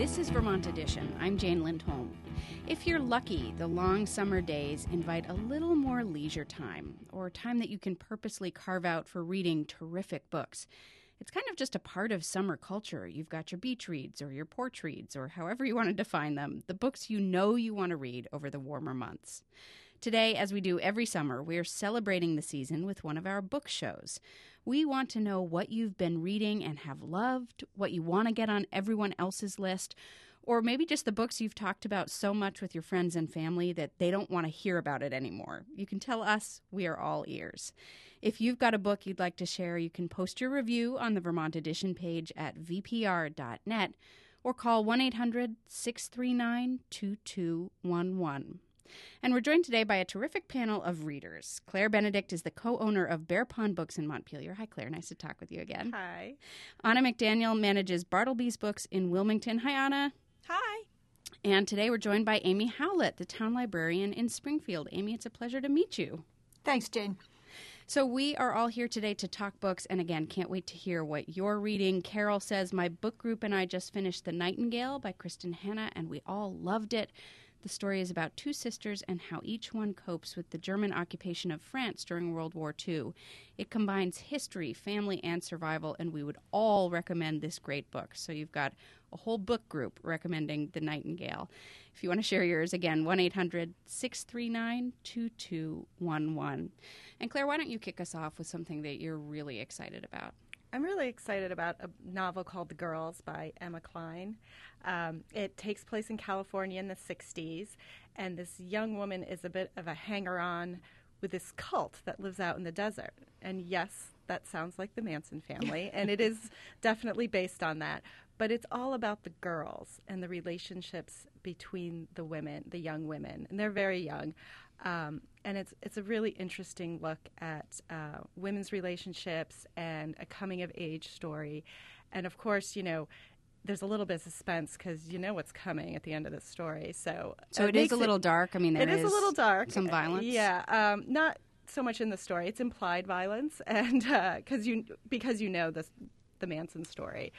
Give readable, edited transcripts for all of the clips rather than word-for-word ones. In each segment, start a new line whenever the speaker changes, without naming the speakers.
This is Vermont Edition. I'm Jane Lindholm. If you're lucky, the long summer days invite a little more leisure time, or time that you can purposely carve out for reading terrific books. It's kind of just a part of summer culture. You've got your beach reads or your porch reads, or however you want to define them, the books you know you want to read over the warmer months. Today, as we do every summer, we're celebrating the season with one of our book shows. We want to know what you've been reading and have loved, what you want to get on everyone else's list, or maybe just the books you've talked about so much with your friends and family that they don't want to hear about it anymore. You can tell us. We are all ears. If you've got a book you'd like to share, you can post your review on the Vermont Edition page at vpr.net or call 1-800-639-2211. And we're joined today by a terrific panel of readers. Claire Benedict is the co-owner of Bear Pond Books in Montpelier. Hi, Claire. Nice to talk with you again.
Hi.
Anna McDaniel manages Bartleby's Books in Wilmington. Hi, Anna.
Hi.
And today we're joined by Amy Howlett, the town librarian in Springfield. Amy, it's a pleasure to meet you.
Thanks, Jane.
So we are all here today to talk books, and again, can't wait to hear what you're reading. Carol says, my book group and I just finished The Nightingale by Kristen Hanna, and we all loved it. The story is about two sisters and how each one copes with the German occupation of France during World War II. It combines history, family, and survival, and we would all recommend this great book. So you've got a whole book group recommending The Nightingale. If you want to share yours, again, 1-800-639-2211. And Claire, why don't you kick us off with something that you're really excited about?
I'm really excited about a novel called The Girls by Emma Cline. It takes place in California in the 60s, and this young woman is a bit of a hanger-on with this cult that lives out in the desert. And yes, that sounds like the Manson family, and it is definitely based on that. But it's all about the girls and the relationships between the women, the young women, and they're very young. And it's a really interesting look at women's relationships and a coming-of-age story. And, of course, you know, there's a little bit of suspense because you know what's coming at the end of the story. So
it is a little dark. I mean, there is
a little dark.
Some violence.
Yeah, not so much in the story. It's implied violence, and because you know the Manson story.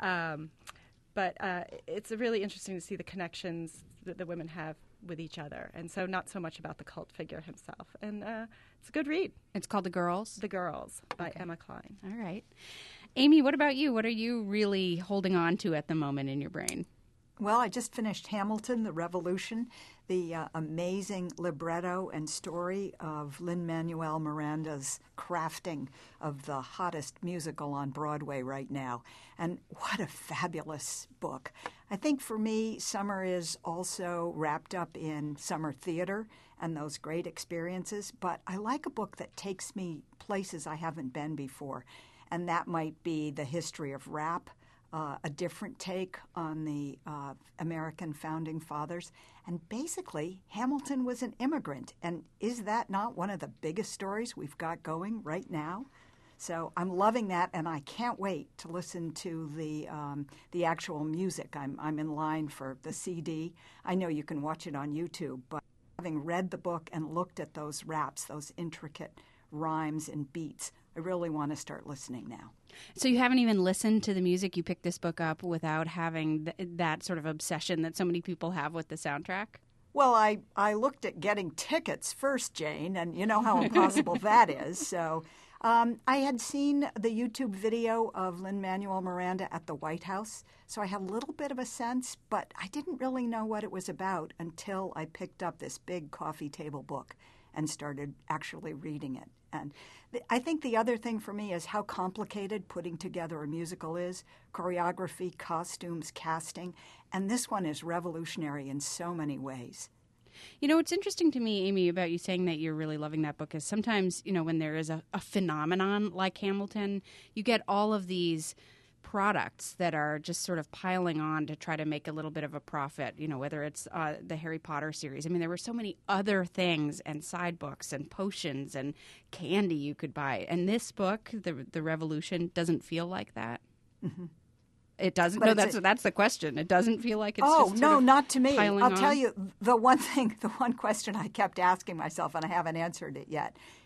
But it's really interesting to see the connections that the women have with each other, and so not so much about the cult figure himself. And it's a good read.
It's called The Girls?
The Girls by Emma Cline.
All right. Amy, what about you? What are you really holding on to at the moment in your brain?
Well, I just finished Hamilton, The Revolution, the amazing libretto and story of Lin-Manuel Miranda's crafting of the hottest musical on Broadway right now. And what a fabulous book. I think for me, summer is also wrapped up in summer theater and those great experiences. But I like a book that takes me places I haven't been before, and that might be the history of rap. A different take on the American founding fathers. And basically, Hamilton was an immigrant. And is that not one of the biggest stories we've got going right now? So I'm loving that, and I can't wait to listen to the actual music. I'm in line for the CD. I know you can watch it on YouTube, but having read the book and looked at those raps, those intricate rhymes and beats, I really want to start listening now.
So you haven't even listened to the music? You picked this book up without having that sort of obsession that so many people have with the soundtrack?
Well, I looked at getting tickets first, Jane, and you know how impossible that is. So I had seen the YouTube video of Lin-Manuel Miranda at the White House, so I had a little bit of a sense, but I didn't really know what it was about until I picked up this big coffee table book and started actually reading it. And I think the other thing for me is how complicated putting together a musical is. Choreography, costumes, casting. And this one is revolutionary in so many ways.
You know, what's interesting to me, Amy, about you saying that you're really loving that book is sometimes, you know, when there is a phenomenon like Hamilton, you get all of these products that are just sort of piling on to try to make a little bit of a profit, you know, whether it's the Harry Potter series. I mean, there were so many other things and side books and potions and candy you could buy. And this book, The Revolution, doesn't feel like that. Mm-hmm. It doesn't? But no, that's the question. It doesn't feel like it's just
no, not to me.
I'll
tell you, the one question I kept asking myself, and I haven't answered it yet,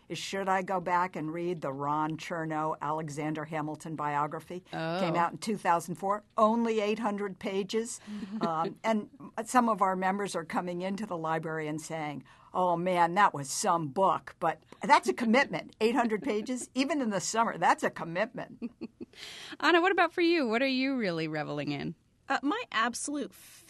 is should I go back and read the Ron Chernow Alexander Hamilton biography?
Oh.
Came out in 2004, only 800 pages. And some of our members are coming into the library and saying, oh, man, that was some book. But that's a commitment. 800 pages, even in the summer, that's a commitment.
Anna, what about for you? What are you really reveling in?
My absolute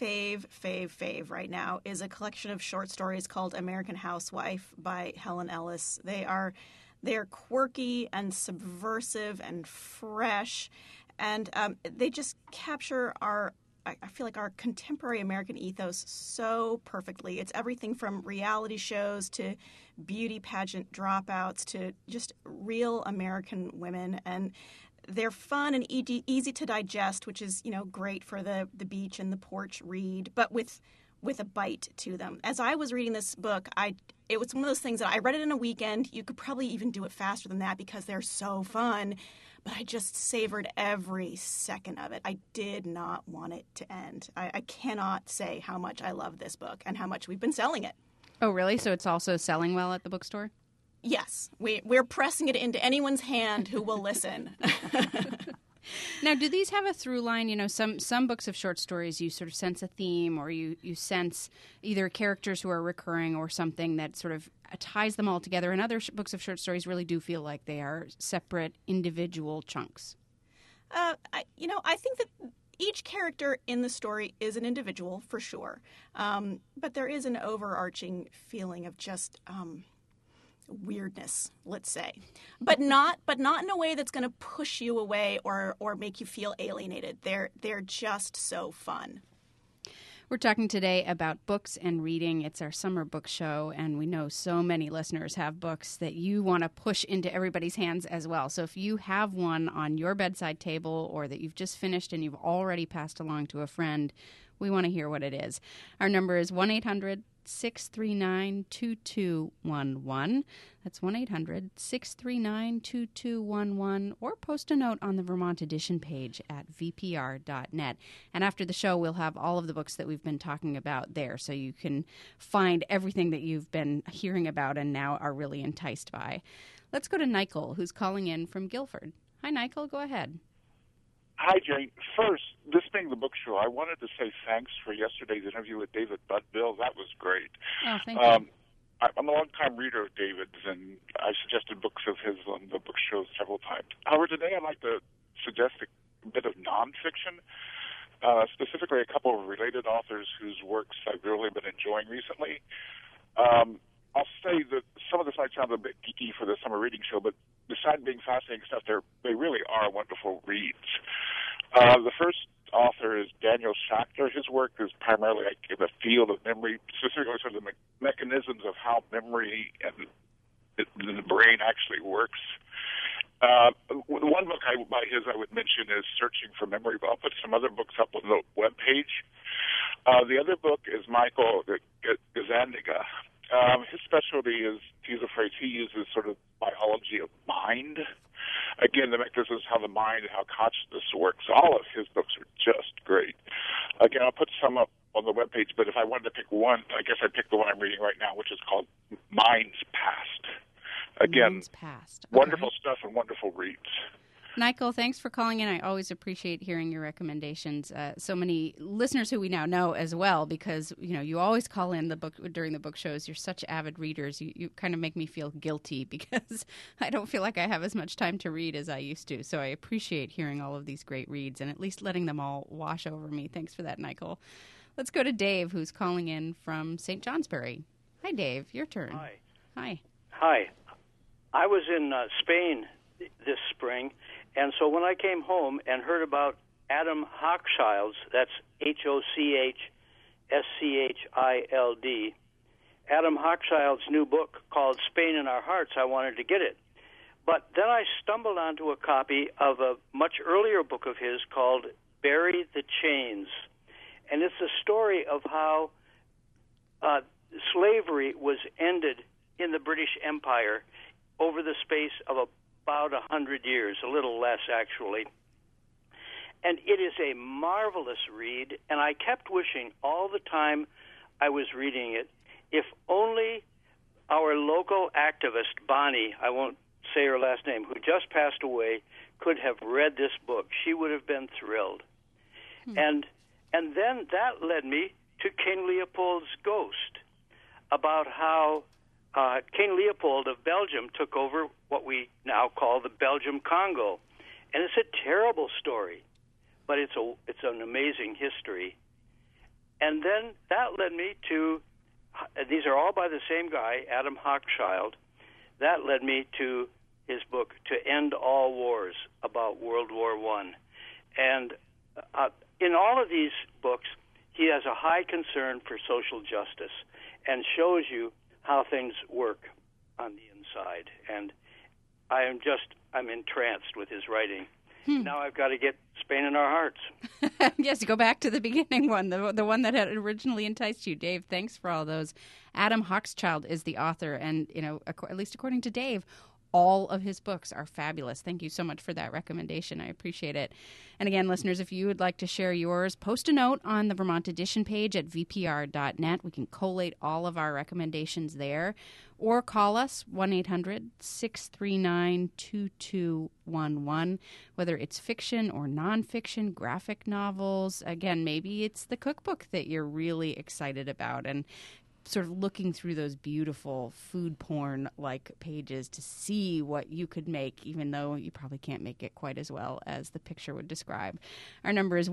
fave right now is a collection of short stories called American Housewife by Helen Ellis. They're quirky and subversive and fresh, and they just capture I feel like our contemporary American ethos so perfectly. It's everything from reality shows to beauty pageant dropouts to just real American women. And they're fun and easy to digest, which is, great for the beach and the porch read, but with a bite to them. As I was reading this book, it was one of those things that I read it in a weekend. You could probably even do it faster than that because they're so fun. But I just savored every second of it. I did not want it to end. I cannot say how much I love this book and how much we've been selling it.
Oh, really? So it's also selling well at the bookstore?
Yes. We're pressing it into anyone's hand who will listen.
Now, do these have a through line? Some books of short stories, you sort of sense a theme or you sense either characters who are recurring or something that sort of ties them all together. And other books of short stories really do feel like they are separate individual chunks.
I think that each character in the story is an individual for sure. But there is an overarching feeling of just weirdness, let's say, but not in a way that's going to push you away or make you feel alienated. They're just so fun.
We're talking today about books and reading. It's our summer book show, and we know so many listeners have books that you want to push into everybody's hands as well. So if you have one on your bedside table or that you've just finished and you've already passed along to a friend, we want to hear what it is. Our number is 1-800-639-2211. That's 1-800-639-2211, or post a note on the Vermont Edition page at vpr.net. And after the show, we'll have all of the books that we've been talking about there, so you can find everything that you've been hearing about and now are really enticed by. Let's go to Michael, who's calling in from Guilford. Hi, Michael. Go ahead.
Hi, Jane. First, this being the book show, I wanted to say thanks for yesterday's interview with David Budbill. That was great.
Oh, thank you.
I'm a long-time reader of David's, and I suggested books of his on the book show several times. However, today I'd like to suggest a bit of nonfiction, specifically a couple of related authors whose works I've really been enjoying recently. I'll say that some of this might sound a bit geeky for the summer reading show, but besides being fascinating stuff, they really are wonderful reads. The first author is Daniel Schachter. His work is primarily in the field of memory, specifically sort of the mechanisms of how memory and the brain actually works. One book by his I would mention is Searching for Memory, but I'll put some other books up on the webpage. The other book is Michael Gazzaniga. His specialty is, he's a phrase he uses, sort of biology of mind. Again, the mechanisms, how the mind and how consciousness works. All of his books are just great. Again, I'll put some up on the webpage, but if I wanted to pick one, I guess I'd pick the one I'm reading right now, which is called Mind's Past. Again,
Mind's Past. Okay.
Wonderful stuff and wonderful reads.
Michael, thanks for calling in. I always appreciate hearing your recommendations. So many listeners who we now know as well, because you always call in during the book shows. You're such avid readers. You kind of make me feel guilty because I don't feel like I have as much time to read as I used to. So I appreciate hearing all of these great reads and at least letting them all wash over me. Thanks for that, Michael. Let's go to Dave, who's calling in from St. Johnsbury. Hi, Dave. Your turn.
Hi.
Hi.
I was in Spain this spring, and so when I came home and heard about Adam Hochschild's, that's Hochschild, Adam Hochschild's new book called Spain in Our Hearts, I wanted to get it. But then I stumbled onto a copy of a much earlier book of his called Bury the Chains. And it's a story of how slavery was ended in the British Empire over the space of about 100 years, a little less actually. And it is a marvelous read, and I kept wishing all the time I was reading it, if only our local activist, Bonnie, I won't say her last name, who just passed away, could have read this book. She would have been thrilled. And then that led me to King Leopold's Ghost, about how King Leopold of Belgium took over what we now call the Belgium Congo. And it's a terrible story, but it's an amazing history. And then that led me to, these are all by the same guy, Adam Hochschild. That led me to his book, To End All Wars, about World War I. And in all of these books, he has a high concern for social justice and shows you how things work on the inside. And I'm entranced with his writing. Now I've got to get Spain in Our Hearts.
Yes, go back to the beginning one, the one that had originally enticed you. Dave, thanks for all those. Adam Hochschild is the author, and, at least according to Dave, all of his books are fabulous. Thank you so much for that recommendation. I appreciate it. And again, listeners, if you would like to share yours, post a note on the Vermont Edition page at vpr.net. We can collate all of our recommendations there. Or call us, 1-800-639-2211, whether it's fiction or nonfiction, graphic novels. Again, maybe it's the cookbook that you're really excited about, and sort of looking through those beautiful food porn-like pages to see what you could make, even though you probably can't make it quite as well as the picture would describe. Our number is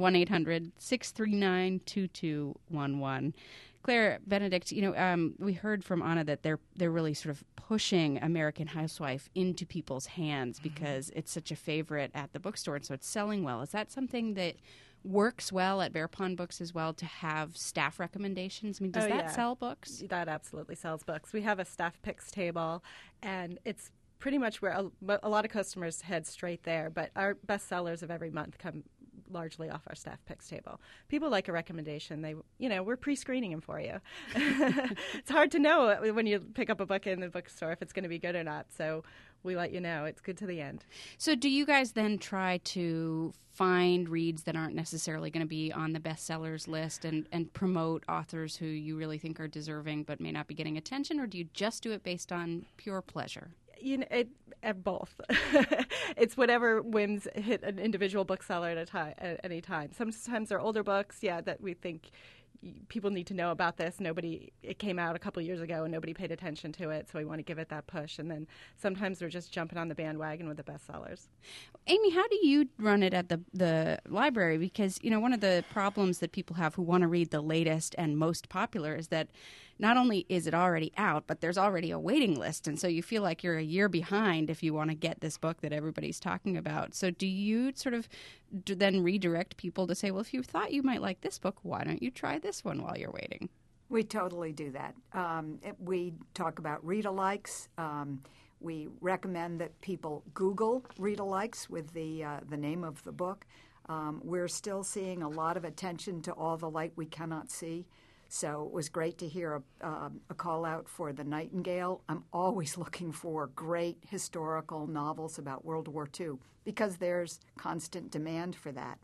1-800-639-2211. Claire, Benedict, we heard from Anna that they're really sort of pushing American Housewife into people's hands because it's such a favorite at the bookstore, and so it's selling well. Is that something that works well at Bear Pond Books as well, to have staff recommendations? I mean, does that sell books?
That absolutely sells books. We have a staff picks table, and it's pretty much where a lot of customers head straight there, but our best sellers of every month come largely off our staff picks table. People like a recommendation. We're pre-screening them for you. It's hard to know when you pick up a book in the bookstore if it's going to be good or not, so we let you know. It's good to the end.
So do you guys then try to find reads that aren't necessarily going to be on the bestsellers list and promote authors who you really think are deserving but may not be getting attention, or do you just do it based on pure pleasure?
Both. It's whatever whims hit an individual bookseller at any time. Sometimes they're older books, that we think people need to know about this. It came out a couple years ago and nobody paid attention to it, so we want to give it that push. And then sometimes we're just jumping on the bandwagon with the bestsellers.
Amy, how do you run it at the library? Because, one of the problems that people have who want to read the latest and most popular is that not only is it already out, but there's already a waiting list. And so you feel like you're a year behind if you want to get this book that everybody's talking about. So do you sort of then redirect people to say, well, if you thought you might like this book, why don't you try this one while you're waiting?
We totally do that. We talk about read-alikes. We recommend that people Google read-alikes with the name of the book. We're still seeing a lot of attention to All the Light We Cannot See. So it was great to hear a call out for The Nightingale. I'm always looking for great historical novels about World War II because there's constant demand for that.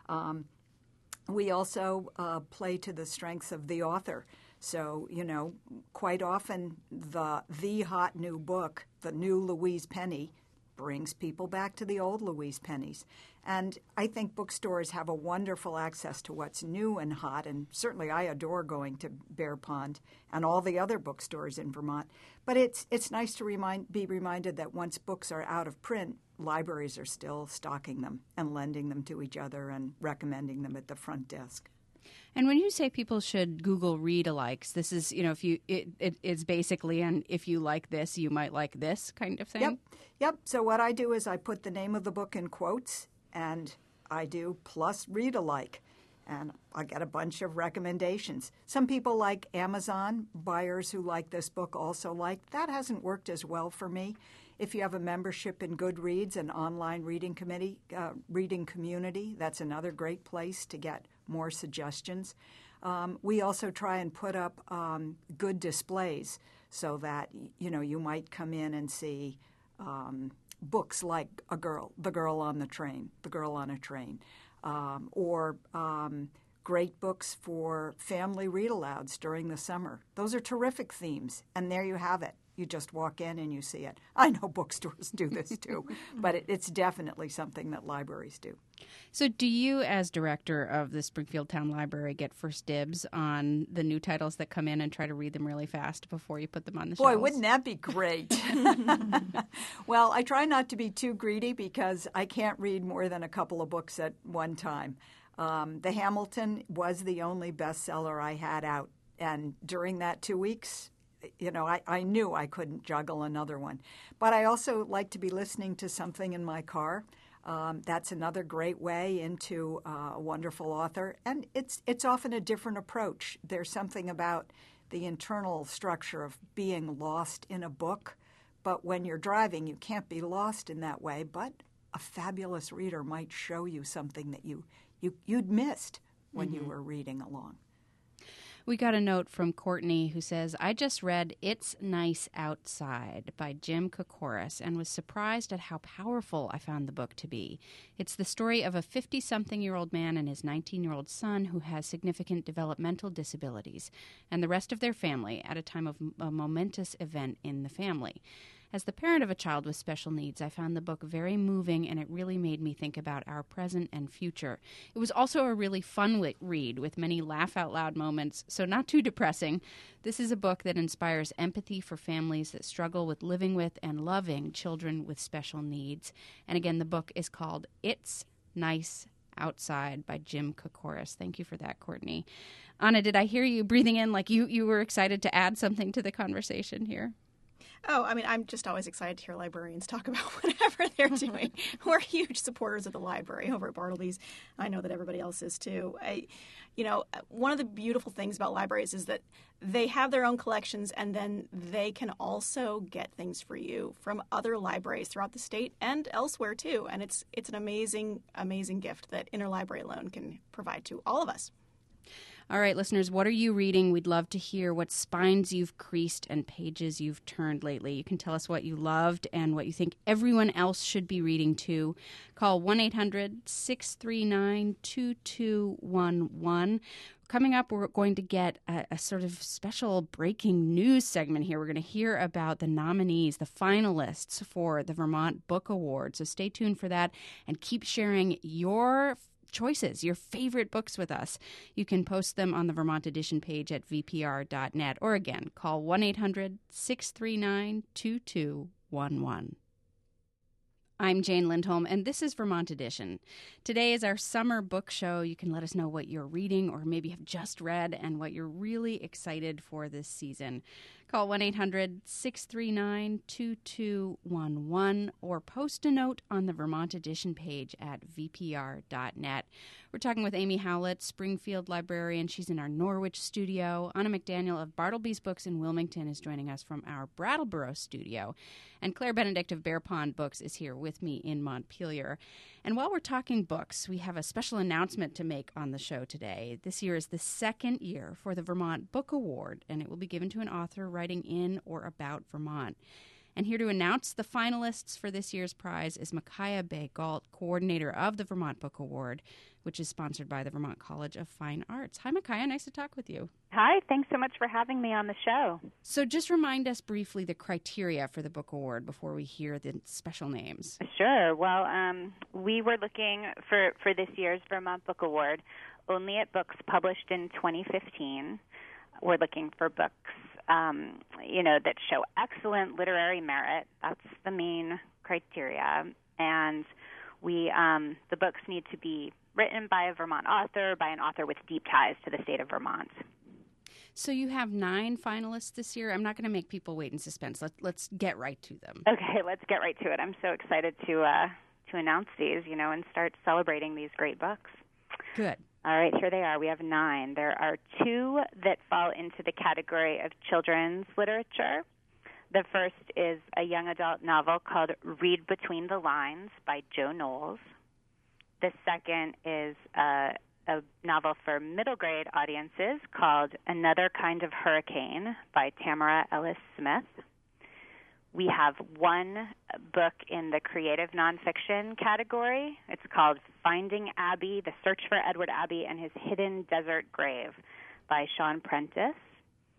We also play to the strengths of the author. So, quite often the hot new book, the new Louise Penny, brings people back to the old Louise Pennies. And I think bookstores have a wonderful access to what's new and hot, and certainly I adore going to Bear Pond and all the other bookstores in Vermont. But it's nice to be reminded that once books are out of print, libraries are still stocking them and lending them to each other and recommending them at the front desk.
And when you say people should Google read-alikes, this is, it's basically an if you like this, you might like this kind of thing?
Yep. So what I do is I put the name of the book in quotes, and I do plus read-alike, and I get a bunch of recommendations. Some people like Amazon. Buyers who like this book also like. That hasn't worked as well for me. If you have a membership in Goodreads, an online reading community, that's another great place to get more suggestions. We also try and put up good displays so that, you might come in and see books like The Girl on a Train, or great books for family read-alouds during the summer. Those are terrific themes, and there you have it. You just walk in and you see it. I know bookstores do this too, but it's definitely something that libraries do.
So do you, as director of the Springfield Town Library, get first dibs on the new titles that come in and try to read them really fast before you put them on the shelves?
Boy, wouldn't that be great? Well, I try not to be too greedy because I can't read more than a couple of books at one time. The Hamilton was the only bestseller I had out. And during that 2 weeks, I knew I couldn't juggle another one. But I also like to be listening to something in my car. That's another great way into a wonderful author. And it's often a different approach. There's something about the internal structure of being lost in a book. But when you're driving, you can't be lost in that way. But a fabulous reader might show you something that you'd missed when you were reading along.
We got a note from Courtney who says, I just read It's Nice Outside by Jim Kokoris and was surprised at how powerful I found the book to be. It's the story of a 50-something-year-old man and his 19-year-old son who has significant developmental disabilities and the rest of their family at a time of a momentous event in the family. As the parent of a child with special needs, I found the book very moving, and it really made me think about our present and future. It was also a really fun read with many laugh-out-loud moments, so not too depressing. This is a book that inspires empathy for families that struggle with living with and loving children with special needs. And again, the book is called It's Nice Outside by Jim Kokoris. Thank you for that, Courtney. Anna, did I hear you breathing in like you were excited to add something to the conversation here?
Oh, I mean, I'm just always excited to hear librarians talk about whatever they're doing. We're huge supporters of the library over at Bartleby's. I know that everybody else is too. One of the beautiful things about libraries is that they have their own collections, and then they can also get things for you from other libraries throughout the state and elsewhere too. And it's an amazing, amazing gift that Interlibrary alone can provide to all of us.
All right, listeners, what are you reading? We'd love to hear what spines you've creased and pages you've turned lately. You can tell us what you loved and what you think everyone else should be reading too. Call 1-800-639-2211. Coming up, we're going to get a sort of special breaking news segment here. We're going to hear about the nominees, the finalists for the Vermont Book Award. So stay tuned for that and keep sharing your choices, your favorite books with us. You can post them on the Vermont Edition page at vpr.net, or again, call 1-800-639-2211. I'm Jane Lindholm, and this is Vermont Edition. Today is our summer book show. You can let us know what you're reading or maybe have just read and what you're really excited for this season. Call 1-800-639-2211 or post a note on the Vermont Edition page at vpr.net. We're talking with Amy Howlett, Springfield librarian. She's in our Norwich studio. Anna McDaniel of Bartleby's Books in Wilmington is joining us from our Brattleboro studio. And Claire Benedict of Bear Pond Books is here with me in Montpelier. And while we're talking books, we have a special announcement to make on the show today. This year is the second year for the Vermont Book Award, and it will be given to an author writing in or about Vermont. And here to announce the finalists for this year's prize is Micaiah Bay-Galt, coordinator of the Vermont Book Award, which is sponsored by the Vermont College of Fine Arts. Hi, Micaiah. Nice to talk with you.
Hi. Thanks so much for having me on the show.
So just remind us briefly the criteria for the book award before we hear the special names.
Sure. Well, we were looking for this year's Vermont Book Award only at books published in 2015. We're looking for books that show excellent literary merit. That's the main criteria. And the books need to be written by a Vermont author, by an author with deep ties to the state of Vermont.
So you have 9 finalists this year. I'm not going to make people wait in suspense. Let's get right to them.
Okay, let's get right to it. I'm so excited to announce these, and start celebrating these great books.
Good.
All right, here they are. We have 9. There are 2 that fall into the category of children's literature. The first is a young adult novel called Read Between the Lines by Joe Knowles. The second is a novel for middle grade audiences called Another Kind of Hurricane by Tamara Ellis Smith. We have 1 book in the creative nonfiction category. It's called Finding Abbey, The Search for Edward Abbey and His Hidden Desert Grave by Sean Prentice.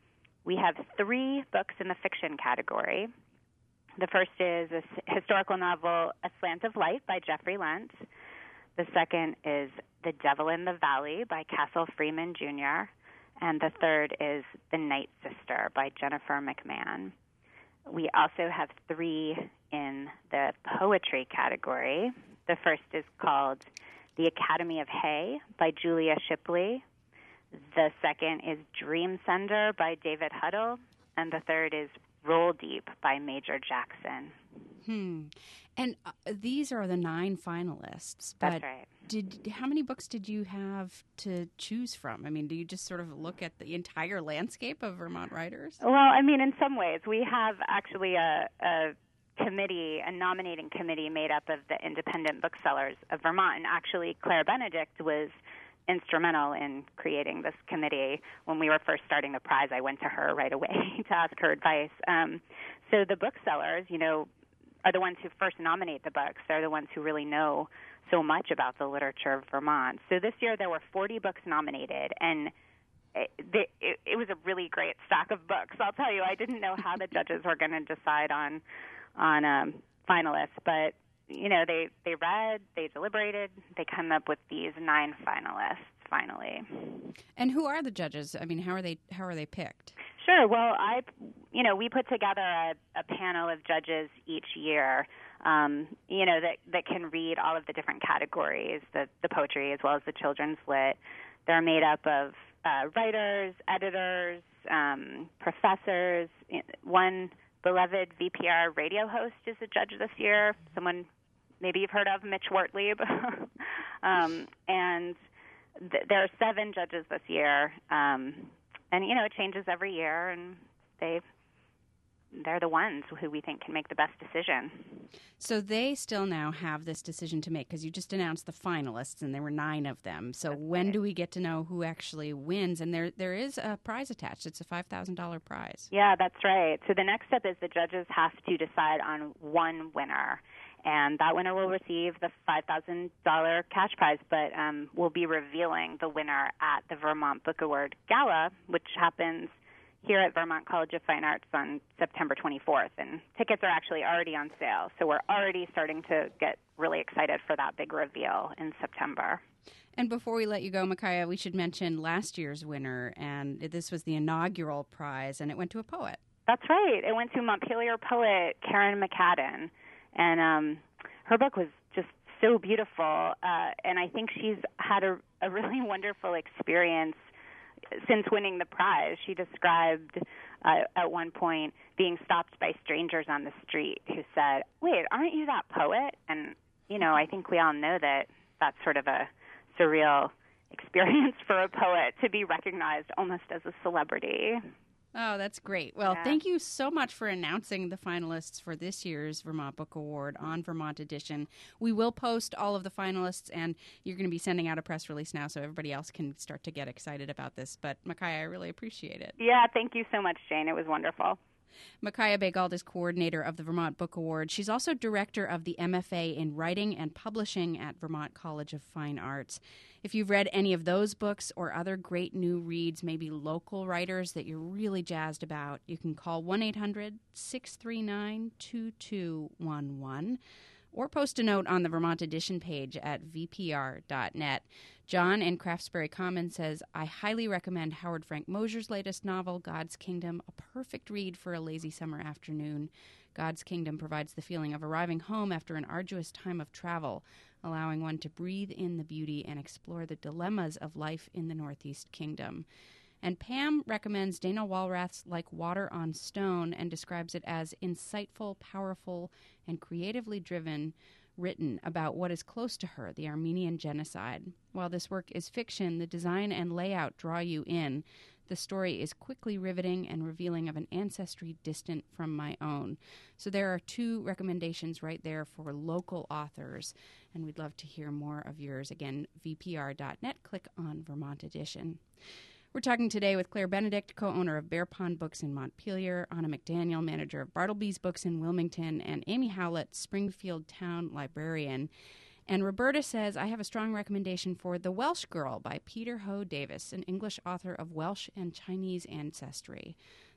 we have 3 books in the fiction category. The first is a historical novel, A Slant of Light by Jeffrey Lentz. The second is The Devil in the Valley by Castle Freeman Jr. And the third is The Night Sister by Jennifer McMahon. We also have 3 in the poetry category. The first is called The Academy of Hay by Julia Shipley. The second is Dream Sender by David Huddle. And the third is Roll Deep by Major Jackson.
And these are the 9 finalists. But
That's right.
How many books did you have to choose from? I mean, do you just sort of look at the entire landscape of Vermont writers?
Well, I mean, in some ways, we have actually a committee, a nominating committee made up of the independent booksellers of Vermont. And actually, Claire Benedict was instrumental in creating this committee. When we were first starting the prize, I went to her right away to ask her advice. So the booksellers, are the ones who first nominate the books. They're the ones who really know so much about the literature of Vermont. So this year there were 40 books nominated, and it was a really great stack of books. I'll tell you, I didn't know how the judges were going to decide on finalists, but they read, they deliberated, they come up with these 9 finalists finally.
And who are the judges? I mean, how are they picked?
Sure. Well, we put together a panel of judges each year, that can read all of the different categories, the poetry as well as the children's lit. They're made up of writers, editors, professors. One beloved VPR radio host is a judge this year, someone maybe you've heard of, Mitch Wortlieb. And there are 7 judges this year. And, it changes every year, and they're the ones who we think can make the best decision.
So they still now have this decision to make, because you just announced the finalists, and there were 9 of them. So when do we get to know who actually wins? And there is a prize attached. It's a $5,000 prize.
Yeah, that's right. So the next step is the judges have to decide on one winner. And that winner will receive the $5,000 cash prize, but we'll be revealing the winner at the Vermont Book Award Gala, which happens here at Vermont College of Fine Arts on September 24th. And tickets are actually already on sale, so we're already starting to get really excited for that big reveal in September.
And before we let you go, Micaiah, we should mention last year's winner, and this was the inaugural prize, and it went to a poet.
That's right. It went to Montpelier poet Karen McCadden. And her book was just so beautiful, and I think she's had a really wonderful experience since winning the prize. She described at one point being stopped by strangers on the street who said, "Wait, aren't you that poet?" And, I think we all know that that's sort of a surreal experience for a poet to be recognized almost as a celebrity.
Oh, that's great. Well, Thank you so much for announcing the finalists for this year's Vermont Book Award on Vermont Edition. We will post all of the finalists, and you're going to be sending out a press release now so everybody else can start to get excited about this. But, Micaiah, I really appreciate it.
Yeah, thank you so much, Jane. It was wonderful.
Micaiah Bagald is coordinator of the Vermont Book Award. She's also director of the MFA in Writing and Publishing at Vermont College of Fine Arts. If you've read any of those books or other great new reads, maybe local writers that you're really jazzed about, you can call 1-800-639-2211 or post a note on the Vermont Edition page at vpr.net. John in Craftsbury Commons says, I highly recommend Howard Frank Mosier's latest novel, God's Kingdom, a perfect read for a lazy summer afternoon. God's Kingdom provides the feeling of arriving home after an arduous time of travel, allowing one to breathe in the beauty and explore the dilemmas of life in the Northeast Kingdom. And Pam recommends Dana Walrath's Like Water on Stone and describes it as insightful, powerful, and creatively driven, written about what is close to her, the Armenian genocide. While this work is fiction, the design and layout draw you in. The story is quickly riveting and revealing of an ancestry distant from my own. So there are 2 recommendations right there for local authors, and we'd love to hear more of yours. Again, vpr.net, click on Vermont Edition. We're talking today with Claire Benedict, co-owner of Bear Pond Books in Montpelier, Anna McDaniel, manager of Bartleby's Books in Wilmington, and Amy Howlett, Springfield Town librarian. And Roberta says, I have a strong recommendation for The Welsh Girl by Peter Ho Davis, an English author of Welsh and Chinese ancestry.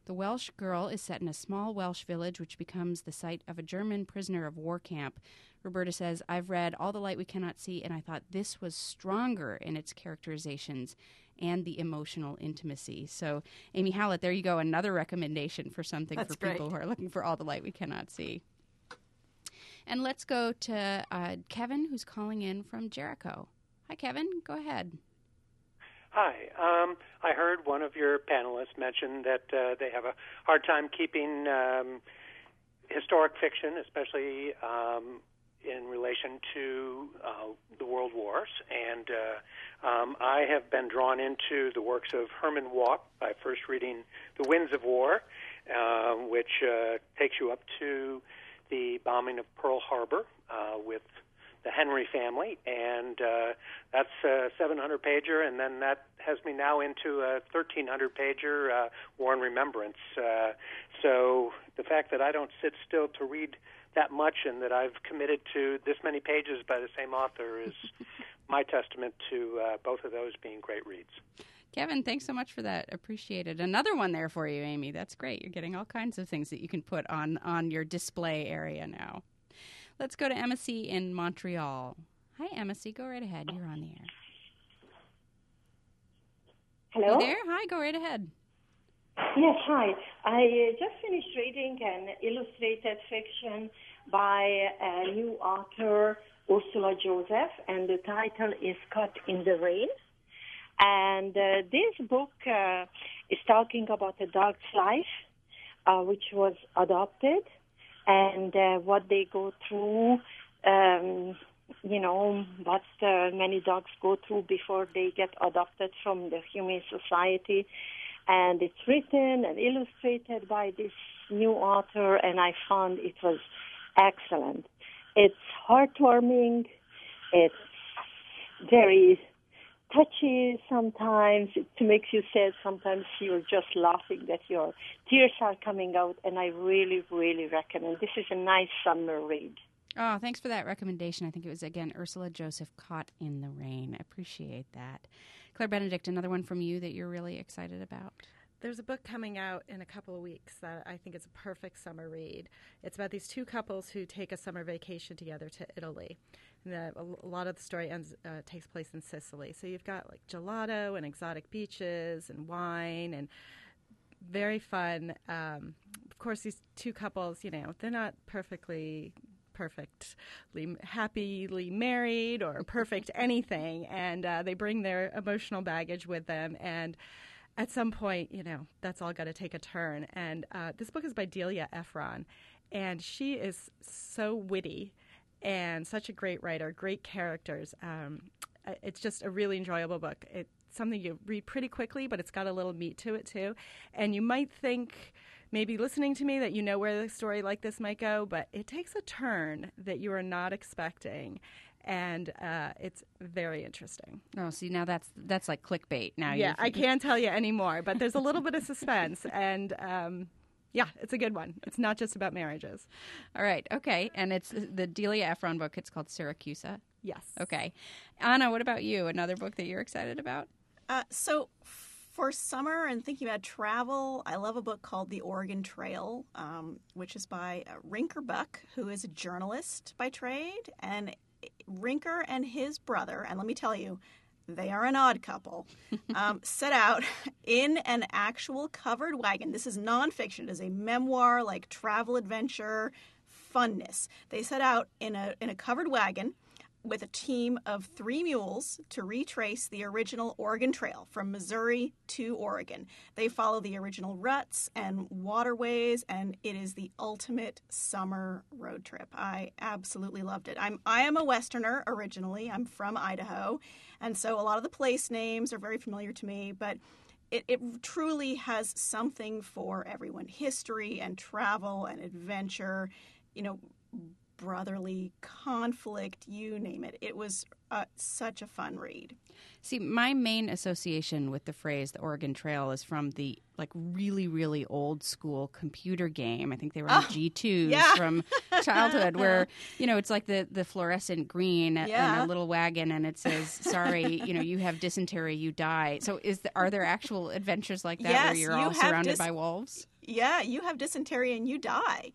The Welsh Girl is set in a small Welsh village which becomes the site of a German prisoner of war camp. Roberta says, I've read All the Light We Cannot See, and I thought this was stronger in its characterizations and the emotional intimacy. So, Amy Howlett, there you go, another recommendation for something
That's
for people who are looking for All the Light We Cannot See. And let's go to Kevin, who's calling in from Jericho. Hi, Kevin. Go ahead.
Hi. I heard one of your panelists mention that they have a hard time keeping historic fiction, especially in relation to the world wars. And I have been drawn into the works of Herman Wouk by first reading The Winds of War, which takes you up to the bombing of Pearl Harbor with the Henry family, and that's a 700-pager, and then that has me now into a 1,300-pager War and Remembrance. So the fact that I don't sit still to read that much and that I've committed to this many pages by the same author is my testament to both of those being great reads.
Kevin, thanks so much for that. Appreciate it. Another one there for you, Amy. That's great. You're getting all kinds of things that you can put on your display area now. Let's go to Emma C. in Montreal. Hi, Emma C. Go right ahead. You're on the air.
Hello?
You there? Hi, go right ahead.
Yes, hi. I just finished reading an illustrated fiction by a new author, Ursula Joseph, and the title is Caught in the Rain. And this book is talking about a dog's life, which was adopted, and what they go through, what many dogs go through before they get adopted from the Humane Society. And it's written and illustrated by this new author, and I found it was excellent. It's heartwarming. It's very touchy sometimes. It makes you sad. Sometimes you're just laughing that your tears are coming out, and I really, really recommend. This is a nice summer read.
Oh, thanks for that recommendation. I think it was, again, Ursula Joseph, Caught in the Rain. I appreciate that. Claire Benedict, another one from you that you're really excited about?
There's a book coming out in a couple of weeks that I think is a perfect summer read. It's about these two couples who take a summer vacation together to Italy. And a lot of the story takes place in Sicily. So you've got like gelato and exotic beaches and wine and very fun. Of course, these two couples, they're not perfectly happily married or perfect anything, and they bring their emotional baggage with them, and at some point, that's all got to take a turn. And this book is by Delia Ephron, and she is so witty and such a great writer, great characters. It's just a really enjoyable book. It's something you read pretty quickly, but it's got a little meat to it, too. And you might think, maybe listening to me, that you know where a story like this might go, but it takes a turn that you are not expecting, and it's very interesting.
Oh, see, now that's like clickbait. Now,
yeah, I can't tell you anymore, but there's a little bit of suspense, and yeah, it's a good one. It's not just about marriages.
All right, okay, and it's the Delia Ephron book. It's called Syracusa.
Yes.
Okay. Anna, what about you? Another book that you're excited about?
So for summer and thinking about travel, I love a book called The Oregon Trail, which is by Rinker Buck, who is a journalist by trade. And Rinker and his brother, and let me tell you, they are an odd couple, set out in an actual covered wagon. This is nonfiction. It is a memoir, like travel adventure, funness. They set out in a covered wagon with a team of 3 mules to retrace the original Oregon Trail from Missouri to Oregon. They follow the original ruts and waterways, and it is the ultimate summer road trip. I absolutely loved it. I am a Westerner originally. I'm from Idaho, and so a lot of the place names are very familiar to me, but it truly has something for everyone. History and travel and adventure, brotherly conflict, you name it. It was such a fun read.
See, my main association with the phrase the Oregon Trail is from the really, really old school computer game. I think they were on G2s from childhood, where it's like the fluorescent green in a little wagon, and it says, "Sorry, you have dysentery, you die." So, are there actual adventures like that where you're all surrounded by wolves?
Yeah, you have dysentery and you die.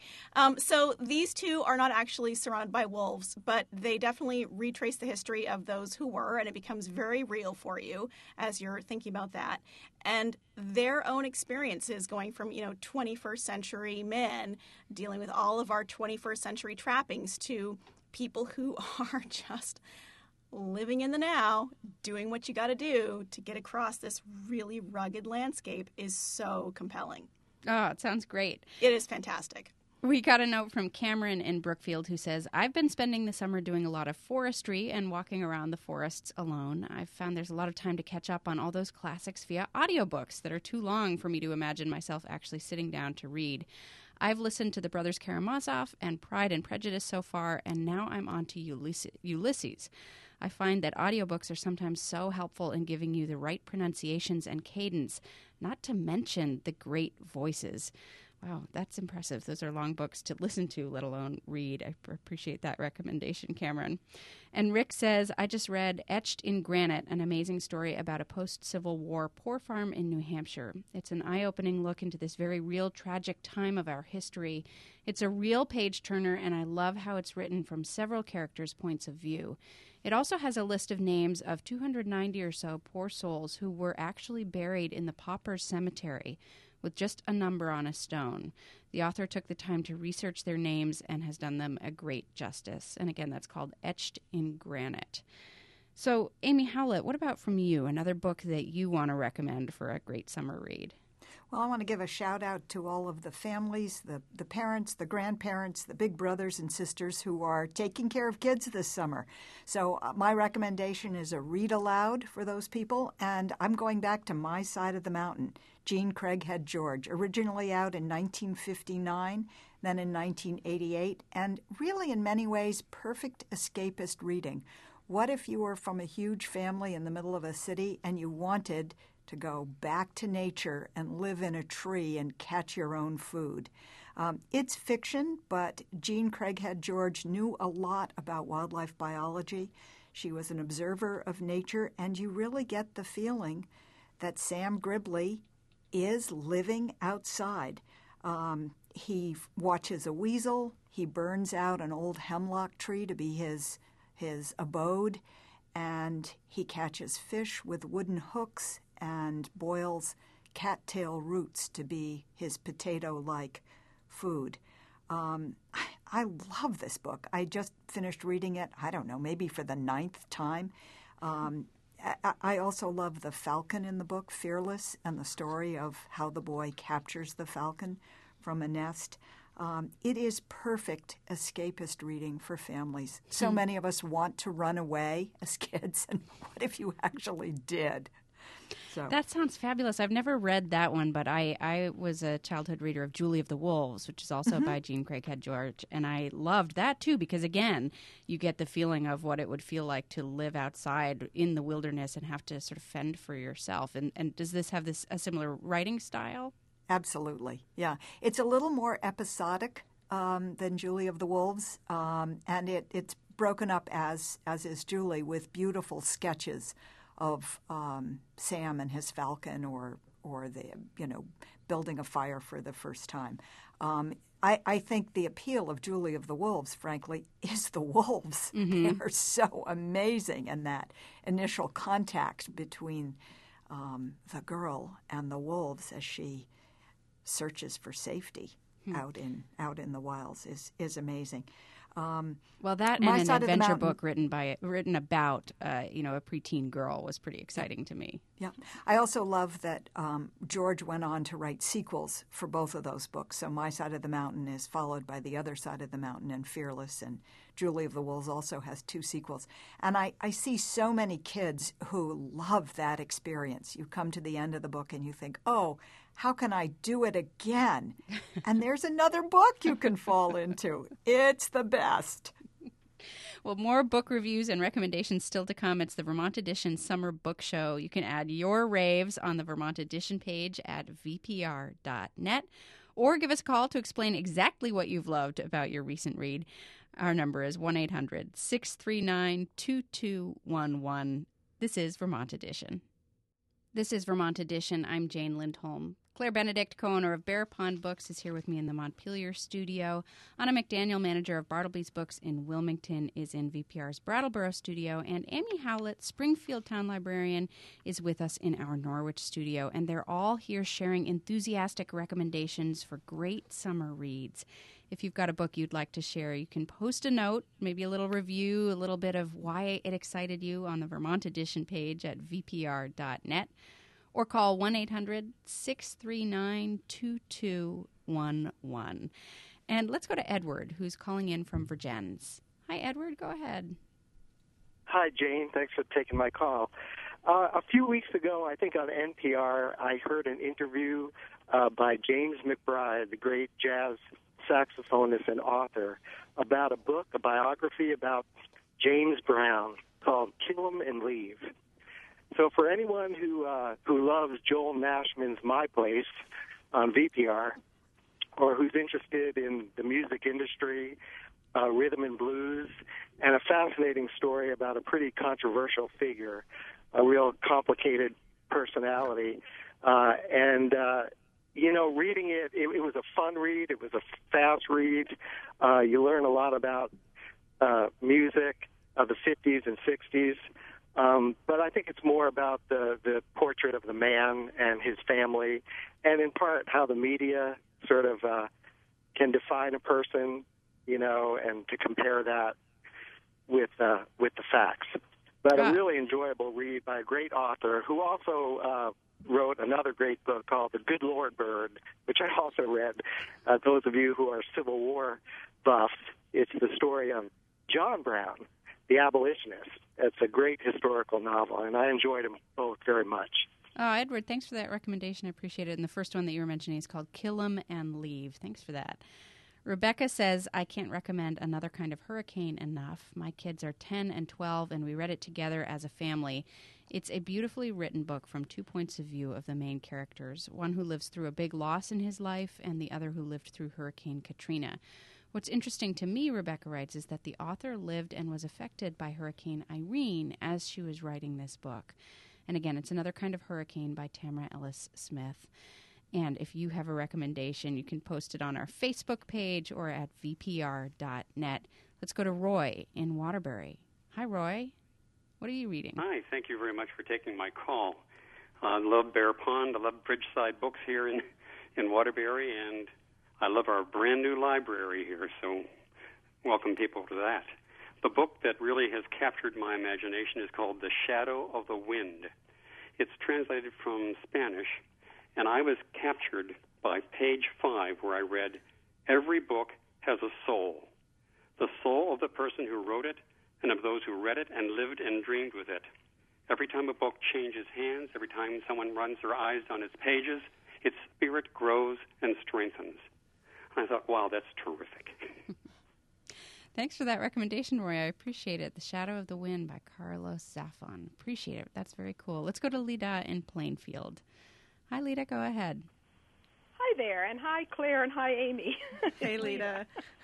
So these two are not actually surrounded by wolves, but they definitely retrace the history of those who were, and it becomes very real for you as you're thinking about that. And their own experiences going from, 21st century men dealing with all of our 21st century trappings to people who are just living in the now, doing what you got to do to get across this really rugged landscape is so compelling.
Oh, it sounds great.
It is fantastic.
We got a note from Cameron in Brookfield who says, I've been spending the summer doing a lot of forestry and walking around the forests alone. I've found there's a lot of time to catch up on all those classics via audiobooks that are too long for me to imagine myself actually sitting down to read. I've listened to The Brothers Karamazov and Pride and Prejudice so far, and now I'm on to Ulysses. I find that audiobooks are sometimes so helpful in giving you the right pronunciations and cadence, not to mention the great voices. Wow, that's impressive. Those are long books to listen to, let alone read. I appreciate that recommendation, Cameron. And Rick says, I just read Etched in Granite, an amazing story about a post-Civil War poor farm in New Hampshire. It's an eye-opening look into this very real, tragic time of our history. It's a real page-turner, and I love how it's written from several characters' points of view. It also has a list of names of 290 or so poor souls who were actually buried in the Paupers Cemetery, with just a number on a stone. The author took the time to research their names and has done them a great justice. And again, that's called Etched in Granite. So, Amy Howlett, what about from you? Another book that you want to recommend for a great summer read?
Well, I want to give a shout out to all of the families, the parents, the grandparents, the big brothers and sisters who are taking care of kids this summer. So my recommendation is a read aloud for those people, and I'm going back to My Side of the Mountain, Jean Craighead George, originally out in 1959, then in 1988, and really in many ways perfect escapist reading. What if you were from a huge family in the middle of a city and you wanted to go back to nature and live in a tree and catch your own food? It's fiction, but Jean Craighead George knew a lot about wildlife biology. She was an observer of nature, and you really get the feeling that Sam Gribley is living outside. He watches a weasel. He burns out an old hemlock tree to be his abode, and he catches fish with wooden hooks and boils cattail roots to be his potato-like food. I love this book. I just finished reading it, I don't know, maybe for the 9th time. I also love the falcon in the book, Fearless, and the story of how the boy captures the falcon from a nest. It is perfect escapist reading for families. So many of us want to run away as kids, and what if you actually did? So.
That sounds fabulous. I've never read that one, but I was a childhood reader of Julie of the Wolves, which is also by Jean Craighead George, and I loved that too because, again, you get the feeling of what it would feel like to live outside in the wilderness and have to sort of fend for yourself. And does this have a similar writing style?
Absolutely, yeah. It's a little more episodic than Julie of the Wolves, and it's broken up, as is Julie, with beautiful sketches of Sam and his falcon, or the building a fire for the first time. I think the appeal of Julie of the Wolves, frankly, is the wolves. They are so amazing, and that initial contact between the girl and the wolves as she searches for safety out in the wilds is amazing.
Well, that and an adventure book written about a preteen girl was pretty exciting to me.
Yeah, I also love that George went on to write sequels for both of those books. So My Side of the Mountain is followed by The Other Side of the Mountain and Fearless, and Julie of the Wolves also has 2 sequels. And I see so many kids who love that experience. You come to the end of the book and you think, oh, how can I do it again? And there's another book you can fall into. It's the best.
Well, more book reviews and recommendations still to come. It's the Vermont Edition Summer Book Show. You can add your raves on the Vermont Edition page at vpr.net, or give us a call to explain exactly what you've loved about your recent read. Our number is 1-800-639-2211. This is Vermont Edition. This is Vermont Edition. I'm Jane Lindholm. Claire Benedict, co-owner of Bear Pond Books, is here with me in the Montpelier studio. Anna McDaniel, manager of Bartleby's Books in Wilmington, is in VPR's Brattleboro studio. And Amy Howlett, Springfield Town Librarian, is with us in our Norwich studio. And they're all here sharing enthusiastic recommendations for great summer reads. If you've got a book you'd like to share, you can post a note, maybe a little review, a little bit of why it excited you on the Vermont Edition page at vpr.net. Or call 1-800-639-2211. And let's go to Edward, who's calling in from Virgins. Hi, Edward. Go ahead.
Hi, Jane. Thanks for taking my call. A few weeks ago, I think on NPR, I heard an interview by James McBride, the great jazz saxophonist and author, about a book, a biography about James Brown called Kill 'Em and Leave. So for anyone who loves Joel Nashman's My Place on VPR, or who's interested in the music industry, rhythm and blues, and a fascinating story about a pretty controversial figure, a real complicated personality, reading it was a fun read. It was a fast read. You learn a lot about music of the 50s and 60s. But I think it's more about the portrait of the man and his family, and in part how the media sort of can define a person, and to compare that with the facts. But a really enjoyable read by a great author who also wrote another great book called The Good Lord Bird, which I also read. Those of you who are Civil War buffs, it's the story of John Brown, the abolitionist. It's a great historical novel, and I enjoyed them both very much.
Oh, Edward, thanks for that recommendation. I appreciate it. And the first one that you were mentioning is called Kill 'Em and Leave. Thanks for that. Rebecca says, I can't recommend Another Kind of Hurricane enough. My kids are 10 and 12, and we read it together as a family. It's a beautifully written book from two points of view of the main characters, one who lives through a big loss in his life and the other who lived through Hurricane Katrina. What's interesting to me, Rebecca writes, is that the author lived and was affected by Hurricane Irene as she was writing this book. And again, it's Another Kind of Hurricane by Tamara Ellis Smith. And if you have a recommendation, you can post it on our Facebook page or at vpr.net. Let's go to Roy in Waterbury. Hi, Roy. What are you reading?
Hi, thank you very much for taking my call. I love Bear Pond. I love Bridgeside Books here in Waterbury, and I love our brand new library here, so welcome people to that. The book that really has captured my imagination is called The Shadow of the Wind. It's translated from Spanish, and I was captured by page 5 where I read, every book has a soul. The soul of the person who wrote it and of those who read it and lived and dreamed with it. Every time a book changes hands, every time someone runs their eyes on its pages, its spirit grows and strengthens. I thought, wow, that's terrific.
Thanks for that recommendation, Roy. I appreciate it. The Shadow of the Wind by Carlos Zafon. Appreciate it. That's very cool. Let's go to Lida in Plainfield. Hi, Lida. Go ahead.
Hi there, and hi, Claire, and hi, Amy.
Hey, Lida.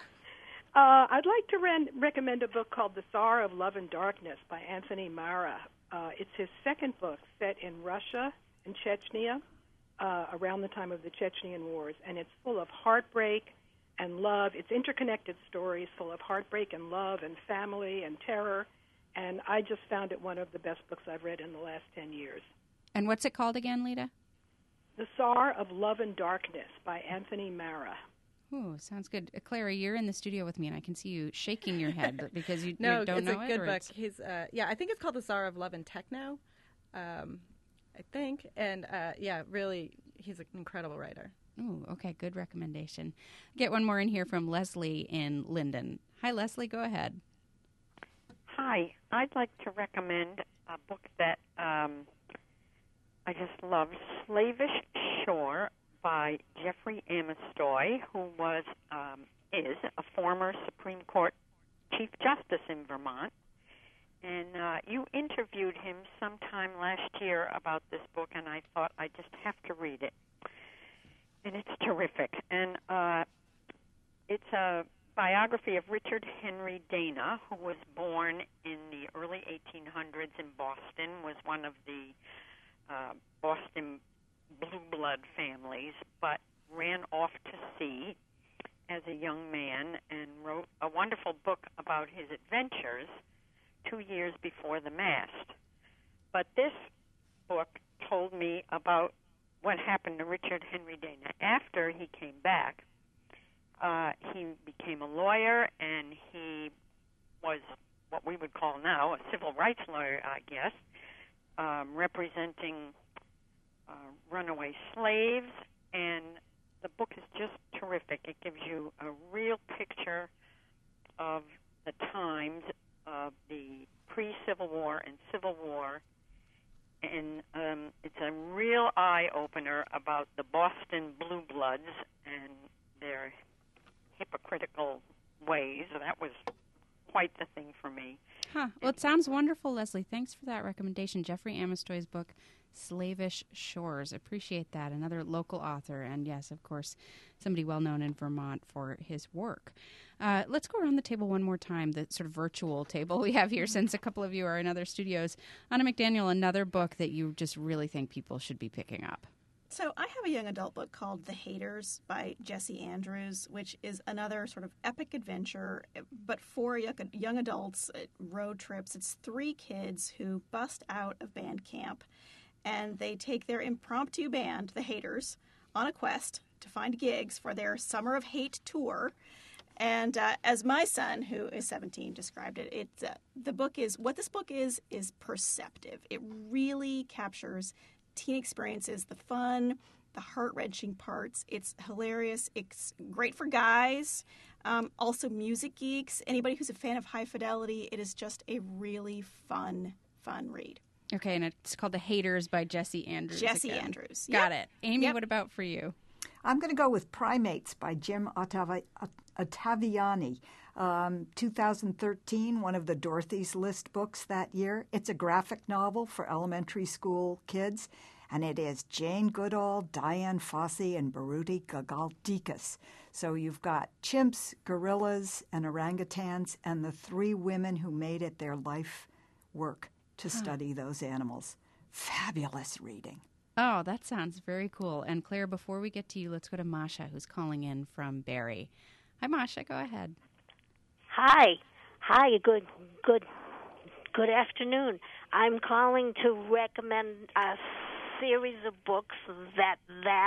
I'd like to recommend a book called The Tsar of Love and Darkness by Anthony Mara. It's his second book set in Russia and Chechnya around the time of the Chechnyan Wars, and it's full of heartbreak and love. It's interconnected stories full of heartbreak and love and family and terror, and I just found it one of the best books I've read in the last 10 years.
And what's it called again, Lida?
The Tsar of Love and Darkness by Anthony Mara.
Ooh, sounds good. Clara, you're in the studio with me, and I can see you shaking your head because you
no,
you don't know it.
No, it's a good book. He's, I think it's called The Tsar of Love and Techno, I think. And, really, he's an incredible writer.
Ooh, okay, good recommendation. Get one more in here from Leslie in Linden. Hi, Leslie, go ahead.
Hi, I'd like to recommend a book that I just love, Slavish Shore by Jeffrey Amistoy, who is a former Supreme Court Chief Justice in Vermont. And you interviewed him sometime last year about this book, and I thought I just have to read it. And it's terrific. And it's a biography of Richard Henry Dana, who was born in the early 1800s in Boston, was one of the Boston blue blood families, but ran off to sea as a young man and wrote a wonderful book about his adventures 2 years before the mast. But this book told me about what happened to Richard Henry Dana after he came back. He became a lawyer, and he was what we would call now a civil rights lawyer, I guess, representing runaway slaves. And the book is just terrific. It gives you a real picture of the times of the pre-Civil War and Civil War. And it's a real eye-opener about the Boston Blue Bloods and their hypocritical ways. That was quite the thing for me.
Huh. Well, it sounds wonderful, Leslie. Thanks for that recommendation. Jeffrey Amestoy's book, Slavish Shores. Appreciate that. Another local author. And yes, of course, somebody well-known in Vermont for his work. Let's go around the table one more time, the sort of virtual table we have here, since a couple of you are in other studios. Anna McDaniel, another book that you just really think people should be picking up.
So I have a young adult book called The Haters by Jesse Andrews, which is another sort of epic adventure, but for young adults, road trips. It's 3 kids who bust out of band camp, and they take their impromptu band, The Haters, on a quest to find gigs for their Summer of Hate tour. And as my son, who is 17, described it, this book is perceptive. It really captures teen experiences, the fun, the heart-wrenching parts. It's hilarious. It's great for guys, also music geeks, anybody who's a fan of High Fidelity. It is just a really fun read.
Okay, and it's called The Haters by Jesse Andrews.
Jesse Andrews.
Got it. Amy, what about for you?
I'm going to go with Primates by Jim Ottaviani. 2013, one of the Dorothy's List books that year. It's a graphic novel for elementary school kids, and it is Jane Goodall, Diane Fossey, and Baruti Gagaldikas. So you've got chimps, gorillas, and orangutans, and the 3 women who made it their life work to study those animals. Fabulous reading.
Oh, that sounds very cool. And Claire, before we get to you, let's go to Masha, who's calling in from Barrie. Hi, Masha. Go ahead.
Hi. Good afternoon. I'm calling to recommend a series of books that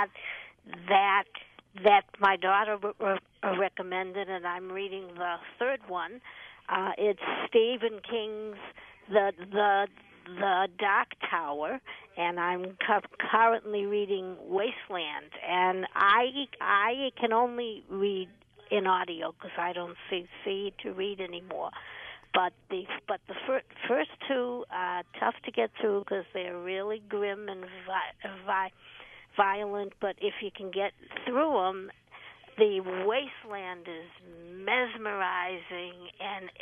my daughter recommended, and I'm reading the 3rd one. It's Stephen King's The Dark Tower, and I'm currently reading Wasteland. And I can only read in audio because I don't see to read anymore. But the first 2 are tough to get through because they're really grim and violent. But if you can get through them, the Wasteland is mesmerizing and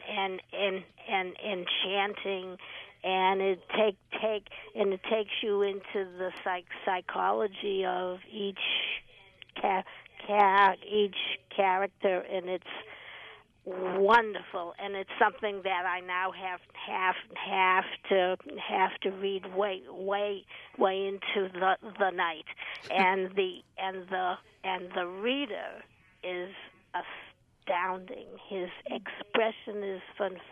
enchanting, and it takes you into the psychology of each character, and it's wonderful. And it's something that I now have to read way into the night, and the reader is astounding. His expression is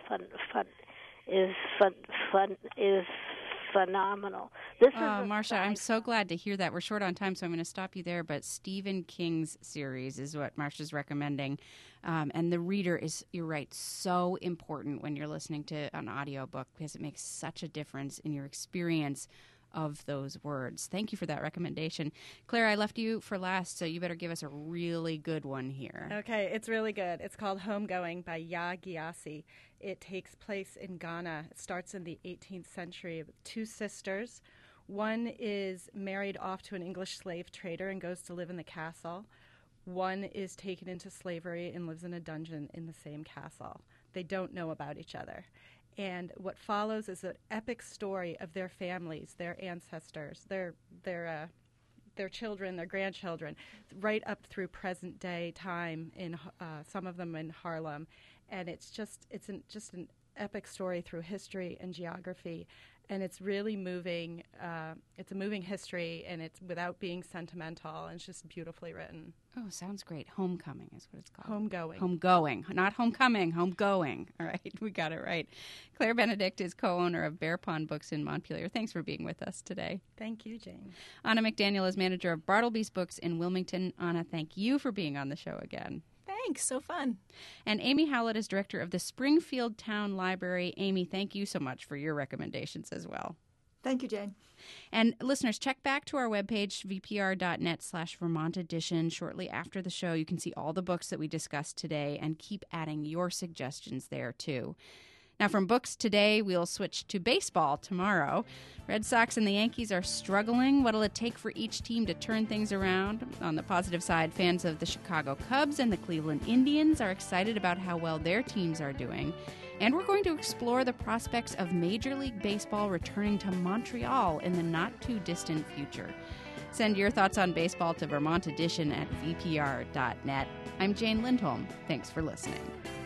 phenomenal.
Marcia, I'm so glad to hear that. We're short on time, so I'm going to stop you there. But Stephen King's series is what Marcia's recommending. And the reader is, you're right, so important when you're listening to an audiobook because it makes such a difference in your experience of those words. Thank you for that recommendation. Claire, I left you for last, so you better give us a really good one here.
Okay, it's really good. It's called Homegoing by Ya Gyasi. It takes place in Ghana. It starts in the 18th century with 2 sisters. One is married off to an English slave trader and goes to live in the castle. One is taken into slavery and lives in a dungeon in the same castle. They don't know about each other. And what follows is an epic story of their families, their ancestors, their children, their grandchildren, right up through present day time in some of them in Harlem, and it's an epic story through history and geography, and it's really moving. It's a moving history, and it's without being sentimental, and it's just beautifully written.
Oh, sounds great. Homecoming is what it's called.
Homegoing.
Homegoing. Not homecoming, homegoing. All right, we got it right. Claire Benedict is co-owner of Bear Pond Books in Montpelier. Thanks for being with us today.
Thank you, Jane.
Anna McDaniel is manager of Bartleby's Books in Wilmington. Anna, thank you for being on the show again.
Thanks, so fun.
And Amy Howlett is director of the Springfield Town Library. Amy, thank you so much for your recommendations as well.
Thank you, Jane.
And listeners, check back to our webpage, vpr.net/Vermont edition. Shortly after the show, you can see all the books that we discussed today and keep adding your suggestions there, too. Now, from books today, we'll switch to baseball tomorrow. Red Sox and the Yankees are struggling. What'll it take for each team to turn things around? On the positive side, fans of the Chicago Cubs and the Cleveland Indians are excited about how well their teams are doing. And we're going to explore the prospects of Major League Baseball returning to Montreal in the not-too-distant future. Send your thoughts on baseball to Vermont Edition at vpr.net. I'm Jane Lindholm. Thanks for listening.